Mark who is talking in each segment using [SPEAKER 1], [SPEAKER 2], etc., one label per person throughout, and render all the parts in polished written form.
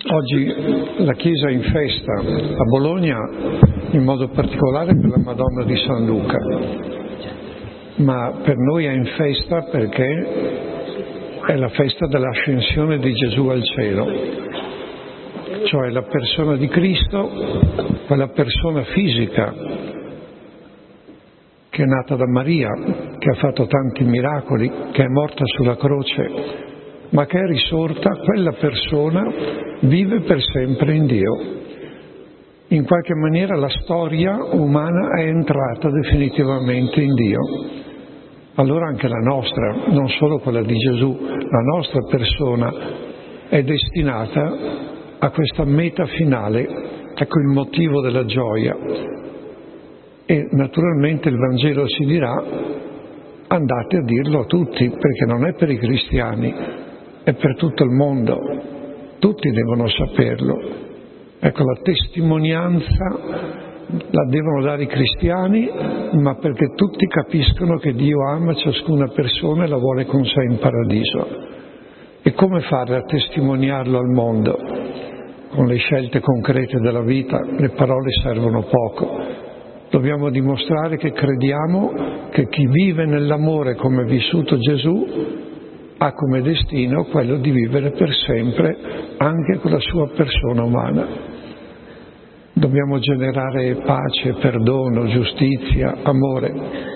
[SPEAKER 1] Oggi la Chiesa è in festa, a Bologna in modo particolare per la Madonna di San Luca, ma per noi è in festa perché è la festa dell'ascensione di Gesù al cielo, cioè la persona di Cristo, quella persona fisica che è nata da Maria, che ha fatto tanti miracoli, che è morta sulla croce, ma che è risorta, quella persona vive per sempre in Dio. In qualche maniera la storia umana è entrata definitivamente in Dio. Allora anche la nostra, non solo quella di Gesù, la nostra persona è destinata a questa meta finale, ecco il motivo della gioia. E naturalmente il Vangelo ci dirà: andate a dirlo a tutti, perché non è per i cristiani, è per tutto il mondo, tutti devono saperlo. Ecco, la testimonianza la devono dare i cristiani, ma perché tutti capiscono che Dio ama ciascuna persona e la vuole con sé in paradiso. E come fare a testimoniarlo al mondo? Con le scelte concrete della vita, le parole servono poco. Dobbiamo dimostrare che crediamo che chi vive nell'amore come ha vissuto Gesù ha come destino quello di vivere per sempre anche con la sua persona umana. Dobbiamo generare pace, perdono, giustizia, amore.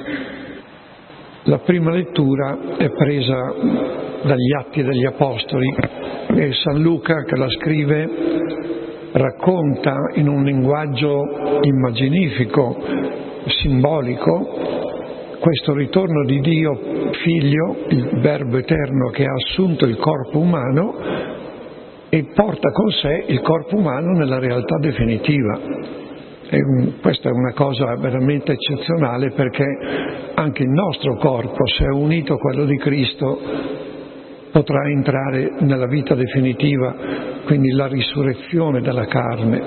[SPEAKER 1] La prima lettura è presa dagli Atti degli Apostoli e San Luca, che la scrive, racconta in un linguaggio immaginifico, simbolico, questo ritorno di Dio Figlio, il Verbo eterno che ha assunto il corpo umano e porta con sé il corpo umano nella realtà definitiva. Questa è una cosa veramente eccezionale, perché anche il nostro corpo, se è unito a quello di Cristo, potrà entrare nella vita definitiva, quindi la risurrezione della carne.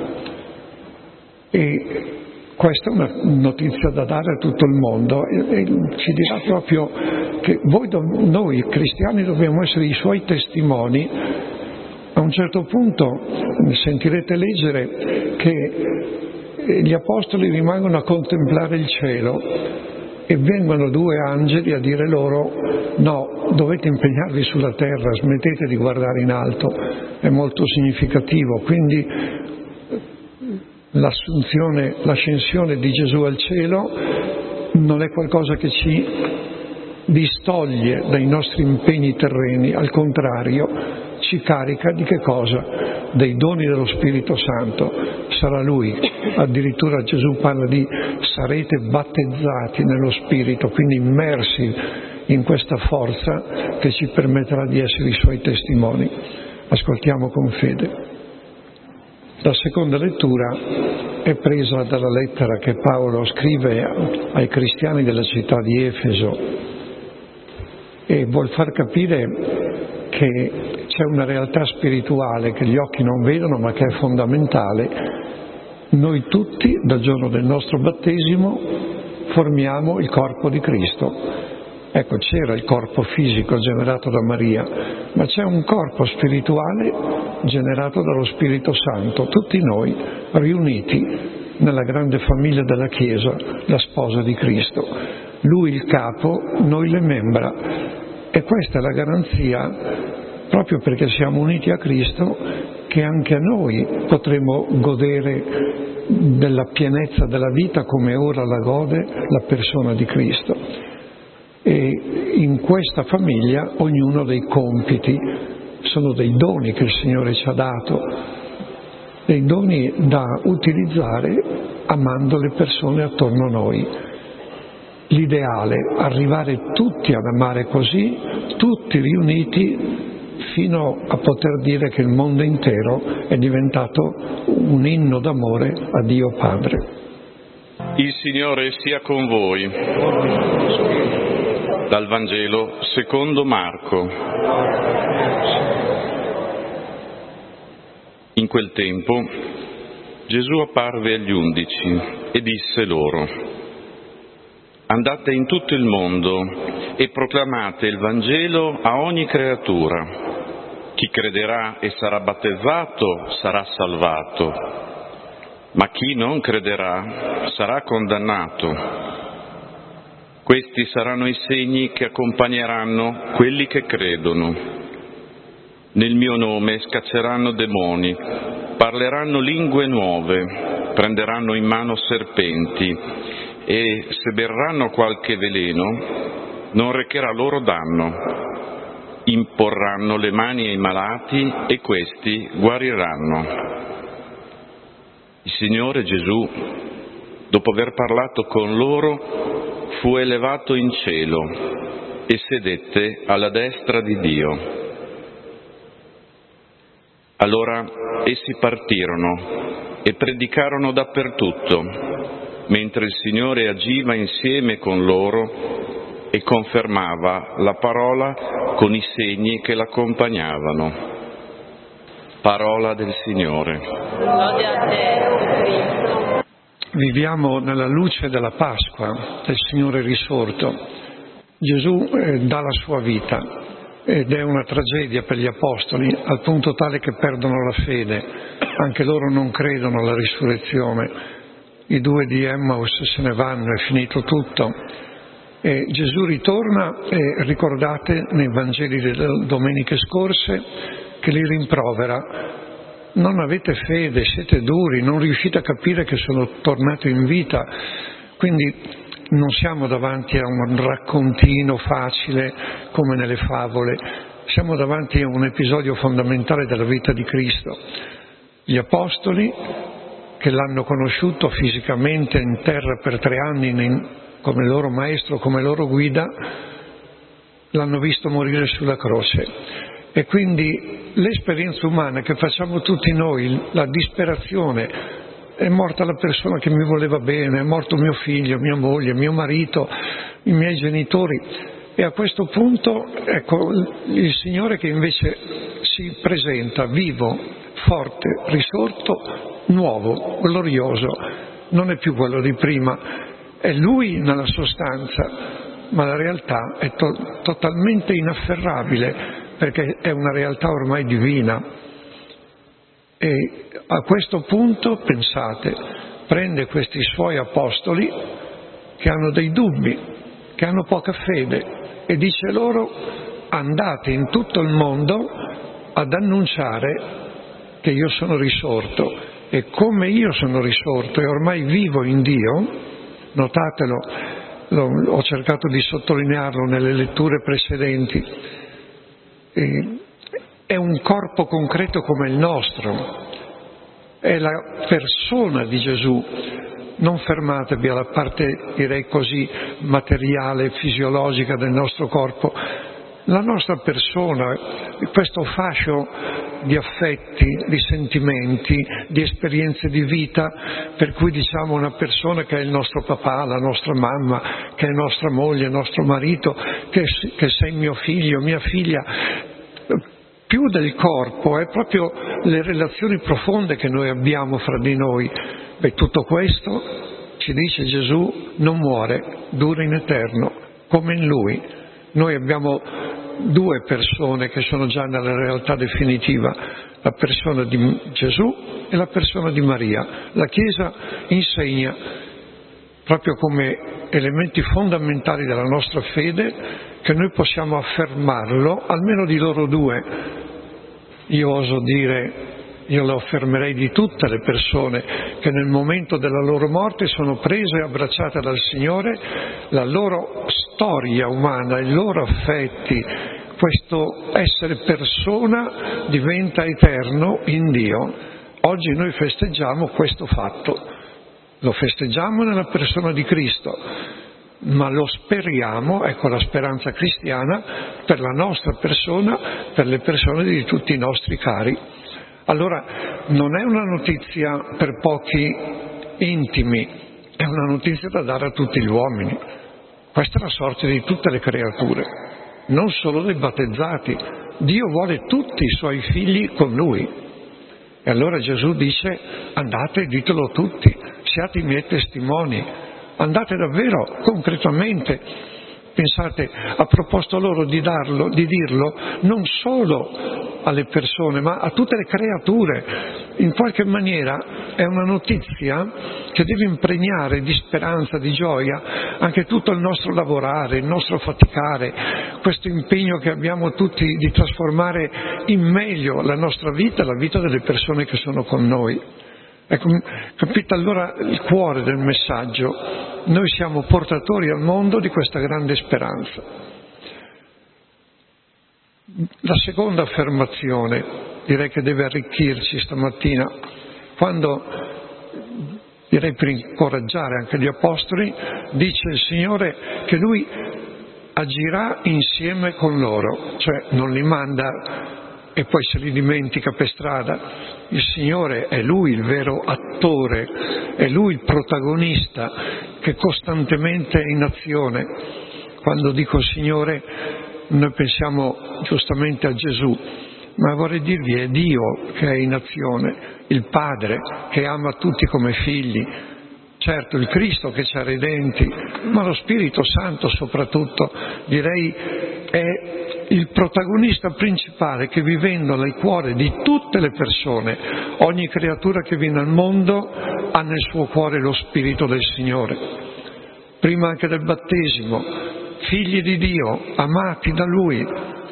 [SPEAKER 1] E questa è una notizia da dare a tutto il mondo e ci dirà proprio che noi cristiani dobbiamo essere i suoi testimoni. A un certo punto sentirete leggere che gli apostoli rimangono a contemplare il cielo e vengono due angeli a dire loro: no, dovete impegnarvi sulla terra, smettete di guardare in alto. È molto significativo. Quindi l'ascensione di Gesù al cielo non è qualcosa che ci distoglie dai nostri impegni terreni, al contrario, ci carica di che cosa? Dei doni dello Spirito Santo. Sarà Lui, addirittura Gesù parla di sarete battezzati nello Spirito, quindi immersi in questa forza che ci permetterà di essere i Suoi testimoni. Ascoltiamo con fede. La seconda lettura è presa dalla lettera che Paolo scrive ai cristiani della città di Efeso e vuol far capire che c'è una realtà spirituale che gli occhi non vedono ma che è fondamentale. Noi tutti, dal giorno del nostro battesimo, formiamo il corpo di Cristo. Ecco, c'era il corpo fisico generato da Maria, ma c'è un corpo spirituale generato dallo Spirito Santo, tutti noi riuniti nella grande famiglia della Chiesa, la sposa di Cristo. Lui il capo, noi le membra. E questa è la garanzia, proprio perché siamo uniti a Cristo, che anche noi potremo godere della pienezza della vita come ora la gode la persona di Cristo. E in questa famiglia ognuno dei compiti sono dei doni che il Signore ci ha dato, dei doni da utilizzare amando le persone attorno a noi. L'ideale, arrivare tutti ad amare così, tutti riuniti, fino a poter dire che il mondo intero è diventato un inno d'amore a Dio Padre.
[SPEAKER 2] Il Signore sia con voi. Dal Vangelo secondo Marco. In quel tempo Gesù apparve agli 11 e disse loro: andate in tutto il mondo e proclamate il Vangelo a ogni creatura. Chi crederà e sarà battezzato sarà salvato, ma chi non crederà sarà condannato. Questi saranno i segni che accompagneranno quelli che credono. Nel mio nome scacceranno demoni, parleranno lingue nuove, prenderanno in mano serpenti e se berranno qualche veleno non recherà loro danno. Imporranno le mani ai malati e questi guariranno. Il Signore Gesù, dopo aver parlato con loro, fu elevato in cielo e sedette alla destra di Dio. Allora essi partirono e predicarono dappertutto, mentre il Signore agiva insieme con loro e confermava la parola con i segni che l'accompagnavano. Parola del Signore.
[SPEAKER 3] Lode a te, Cristo.
[SPEAKER 1] Viviamo nella luce della Pasqua del Signore risorto. Gesù dà la sua vita ed è una tragedia per gli apostoli, al punto tale che perdono la fede. Anche loro non credono alla risurrezione. I due di Emmaus se ne vanno, è finito tutto. E Gesù ritorna e ricordate nei Vangeli delle domeniche scorse che li rimprovera. Non avete fede, siete duri, non riuscite a capire che sono tornato in vita. Quindi non siamo davanti a un raccontino facile come nelle favole, siamo davanti a un episodio fondamentale della vita di Cristo. Gli apostoli che l'hanno conosciuto fisicamente in terra per 3 anni come loro maestro, come loro guida, l'hanno visto morire sulla croce. E quindi l'esperienza umana che facciamo tutti noi, la disperazione, è morta la persona che mi voleva bene, è morto mio figlio, mia moglie, mio marito, i miei genitori. E a questo punto, ecco, il Signore che invece si presenta vivo, forte, risorto, nuovo, glorioso, non è più quello di prima. È Lui nella sostanza, ma la realtà è totalmente inafferrabile, perché è una realtà ormai divina. E a questo punto, pensate, prende questi suoi apostoli che hanno dei dubbi, che hanno poca fede, e dice loro: andate in tutto il mondo ad annunciare che io sono risorto, e come io sono risorto e ormai vivo in Dio. Notatelo, ho cercato di sottolinearlo nelle letture precedenti, è un corpo concreto come il nostro, è la persona di Gesù. Non fermatevi alla parte, direi così, materiale, fisiologica del nostro corpo. La nostra persona, questo fascio di affetti, di sentimenti, di esperienze di vita, per cui diciamo una persona che è il nostro papà, la nostra mamma, che è nostra moglie, nostro marito, che sei mio figlio, mia figlia. Più del corpo è proprio le relazioni profonde che noi abbiamo fra di noi. Beh, tutto questo, ci dice Gesù, non muore, dura in eterno, come in Lui. Noi abbiamo 2 persone che sono già nella realtà definitiva, la persona di Gesù e la persona di Maria. La Chiesa insegna proprio come elementi fondamentali della nostra fede che noi possiamo affermarlo, almeno di loro 2. Io oso dire, io lo affermerei di tutte le persone che nel momento della loro morte sono prese e abbracciate dal Signore, la loro storia umana, i loro affetti, questo essere persona diventa eterno in Dio. Oggi noi festeggiamo questo fatto, lo festeggiamo nella persona di Cristo, ma lo speriamo, ecco la speranza cristiana, per la nostra persona, per le persone di tutti i nostri cari. Allora non è una notizia per pochi intimi, è una notizia da dare a tutti gli uomini. Questa è la sorte di tutte le creature, non solo dei battezzati. Dio vuole tutti i suoi figli con Lui. E allora Gesù dice: andate e ditelo a tutti, siate i miei testimoni. Andate davvero concretamente Pensate, ha proposto loro di dirlo non solo alle persone, ma a tutte le creature. In qualche maniera è una notizia che deve impregnare di speranza, di gioia, anche tutto il nostro lavorare, il nostro faticare, questo impegno che abbiamo tutti di trasformare in meglio la nostra vita e la vita delle persone che sono con noi. Ecco, capite allora il cuore del messaggio? Noi siamo portatori al mondo di questa grande speranza. La seconda affermazione, direi che deve arricchirci stamattina, quando, direi per incoraggiare anche gli apostoli, dice il Signore che Lui agirà insieme con loro, cioè non li manda e poi se li dimentica per strada. Il Signore è Lui il vero attore, è Lui il protagonista che costantemente è in azione. Quando dico Signore, noi pensiamo giustamente a Gesù, ma vorrei dirvi è Dio che è in azione, il Padre che ama tutti come figli, certo il Cristo che ci ha redenti, ma lo Spirito Santo soprattutto, direi, è il protagonista principale che vivendo nel cuore di tutte le persone, ogni creatura che viene al mondo ha nel suo cuore lo Spirito del Signore. Prima anche del battesimo, figli di Dio, amati da Lui.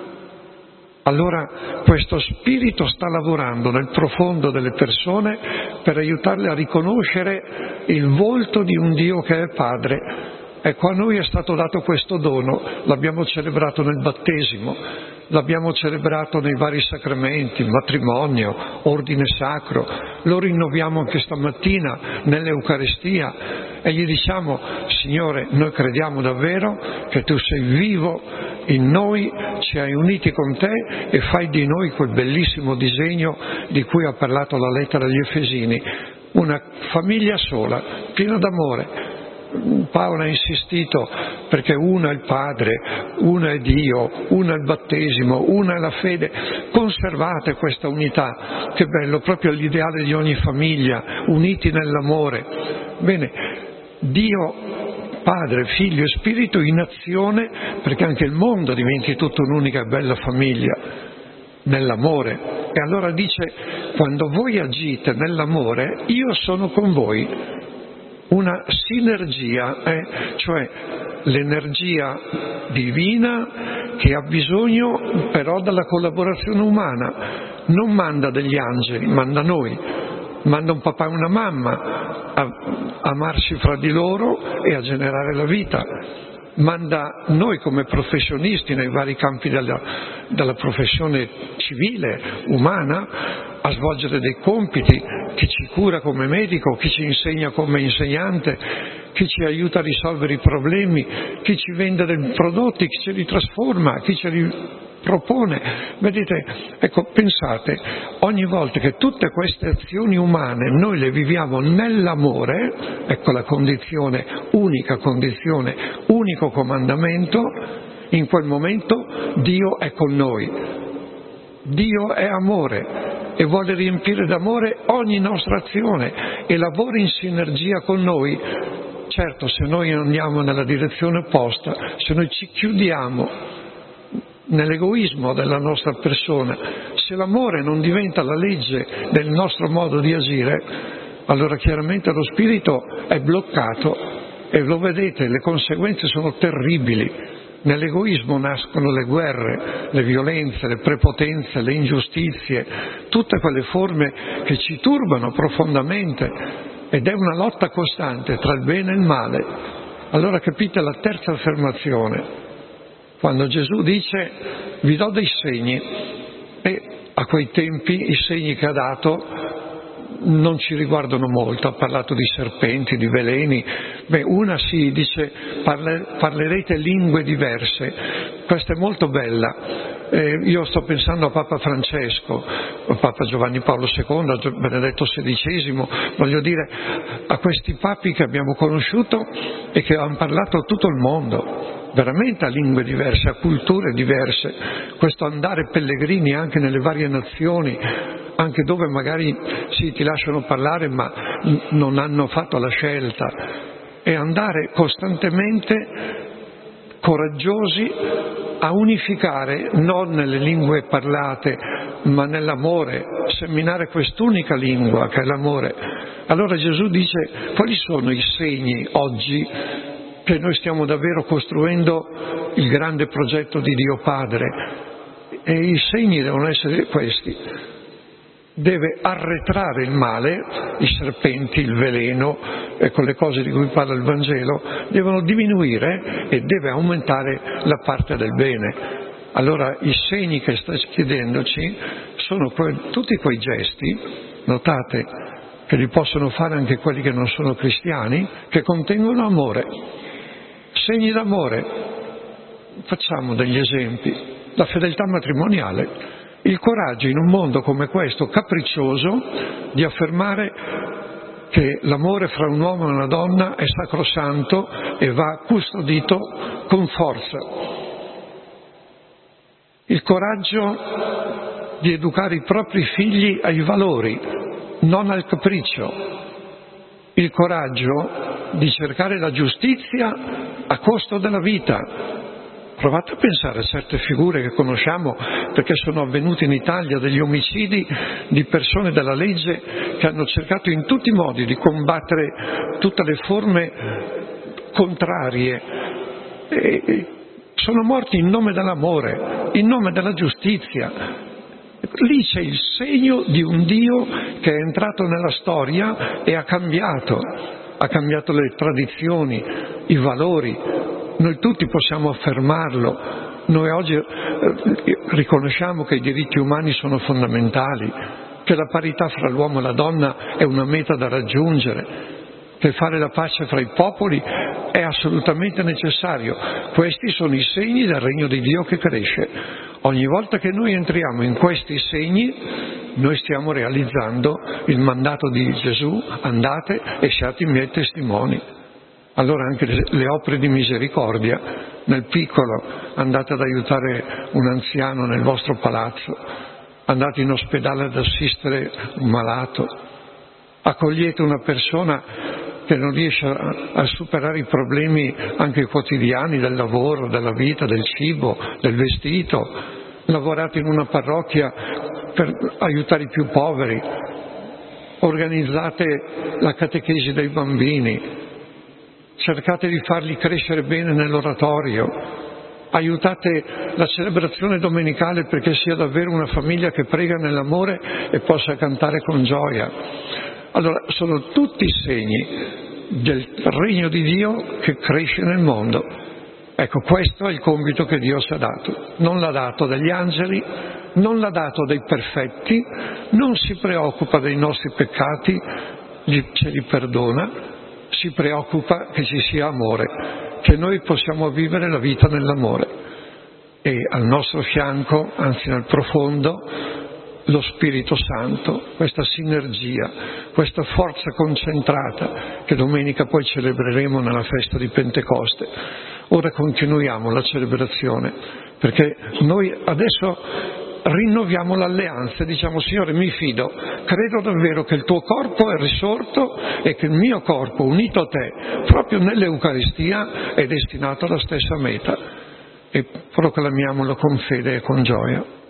[SPEAKER 1] Allora questo Spirito sta lavorando nel profondo delle persone per aiutarle a riconoscere il volto di un Dio che è Padre. Ecco, a noi è stato dato questo dono, l'abbiamo celebrato nel battesimo, l'abbiamo celebrato nei vari sacramenti, matrimonio, ordine sacro, lo rinnoviamo anche stamattina nell'Eucaristia e gli diciamo: Signore, noi crediamo davvero che Tu sei vivo in noi, ci hai uniti con Te e fai di noi quel bellissimo disegno di cui ha parlato la lettera agli Efesini, una famiglia sola, piena d'amore. Paolo ha insistito perché uno è il Padre, uno è Dio, uno è il battesimo, una è la fede. Conservate questa unità, che bello, proprio l'ideale di ogni famiglia, uniti nell'amore. Bene, Dio, Padre, Figlio e Spirito in azione perché anche il mondo diventi tutta un'unica e bella famiglia, nell'amore. E allora dice: quando voi agite nell'amore, io sono con voi. Una sinergia, cioè l'energia divina che ha bisogno però della collaborazione umana. Non manda degli angeli, manda noi, manda un papà e una mamma a amarsi fra di loro e a generare la vita. Manda noi come professionisti nei vari campi della professione civile, umana, a svolgere dei compiti, chi ci cura come medico, chi ci insegna come insegnante, chi ci aiuta a risolvere i problemi, chi ci vende dei prodotti, chi ce li trasforma, chi ce li propone. Vedete, ecco, pensate, ogni volta che tutte queste azioni umane noi le viviamo nell'amore, ecco la condizione, unica condizione, unico comandamento, in quel momento Dio è con noi. Dio è amore e vuole riempire d'amore ogni nostra azione e lavora in sinergia con noi. Certo, se noi andiamo nella direzione opposta, se noi ci chiudiamo nell'egoismo della nostra persona, se l'amore non diventa la legge del nostro modo di agire, allora chiaramente lo spirito è bloccato e lo vedete, le conseguenze sono terribili. Nell'egoismo nascono le guerre, le violenze, le prepotenze, le ingiustizie, tutte quelle forme che ci turbano profondamente ed è una lotta costante tra il bene e il male. Allora capite la terza affermazione, quando Gesù dice vi do dei segni, e a quei tempi i segni che ha dato non ci riguardano molto, ha parlato di serpenti, di veleni. Una si dice parlerete lingue diverse, questa è molto bella. Io sto pensando a Papa Francesco, a Papa Giovanni Paolo II, a Benedetto XVI, voglio dire a questi papi che abbiamo conosciuto e che hanno parlato a tutto il mondo, veramente a lingue diverse, a culture diverse, questo andare pellegrini anche nelle varie nazioni, anche dove magari sì, ti lasciano parlare ma non hanno fatto la scelta, e andare costantemente coraggiosi a unificare, non nelle lingue parlate, ma nell'amore, seminare quest'unica lingua che è l'amore. Allora Gesù dice: quali sono i segni oggi che noi stiamo davvero costruendo il grande progetto di Dio Padre? E i segni devono essere questi: deve arretrare il male, i serpenti, il veleno, le cose di cui parla il Vangelo, devono diminuire e deve aumentare la parte del bene. Allora i segni che sta chiedendoci sono tutti quei gesti, notate, che li possono fare anche quelli che non sono cristiani, che contengono amore. Segni d'amore. Facciamo degli esempi. La fedeltà matrimoniale, il coraggio in un mondo come questo, capriccioso, di affermare che l'amore fra un uomo e una donna è sacrosanto e va custodito con forza. Il coraggio di educare i propri figli ai valori, non al capriccio. Il coraggio di cercare la giustizia a costo della vita. Provate a pensare a certe figure che conosciamo, perché sono avvenuti in Italia degli omicidi di persone della legge che hanno cercato in tutti i modi di combattere tutte le forme contrarie. E sono morti in nome dell'amore, in nome della giustizia. Lì c'è il segno di un Dio che è entrato nella storia e ha cambiato le tradizioni, i valori. Noi tutti possiamo affermarlo. Noi oggi riconosciamo che i diritti umani sono fondamentali, che la parità fra l'uomo e la donna è una meta da raggiungere, che fare la pace fra i popoli è assolutamente necessario. Questi sono i segni del regno di Dio che cresce. Ogni volta che noi entriamo in questi segni, noi stiamo realizzando il mandato di Gesù: andate e siate i miei testimoni. Allora anche le opere di misericordia, nel piccolo, andate ad aiutare un anziano nel vostro palazzo, andate in ospedale ad assistere un malato, accogliete una persona che non riesce a superare i problemi anche quotidiani del lavoro, della vita, del cibo, del vestito, lavorate in una parrocchia per aiutare i più poveri, organizzate la catechesi dei bambini, cercate di farli crescere bene nell'oratorio, aiutate la celebrazione domenicale perché sia davvero una famiglia che prega nell'amore e possa cantare con gioia. Allora, sono tutti segni del regno di Dio che cresce nel mondo. Ecco, questo è il compito che Dio ci ha dato. Non l'ha dato degli angeli, non l'ha dato dei perfetti, non si preoccupa dei nostri peccati, ce li perdona. Si preoccupa che ci sia amore, che noi possiamo vivere la vita nell'amore. E al nostro fianco, anzi nel profondo, lo Spirito Santo, questa sinergia, questa forza concentrata che domenica poi celebreremo nella festa di Pentecoste. Ora continuiamo la celebrazione, perché noi adesso rinnoviamo l'alleanza e diciamo: Signore, mi fido, credo davvero che il tuo corpo è risorto e che il mio corpo, unito a te, proprio nell'Eucaristia, è destinato alla stessa meta. E proclamiamolo con fede e con gioia.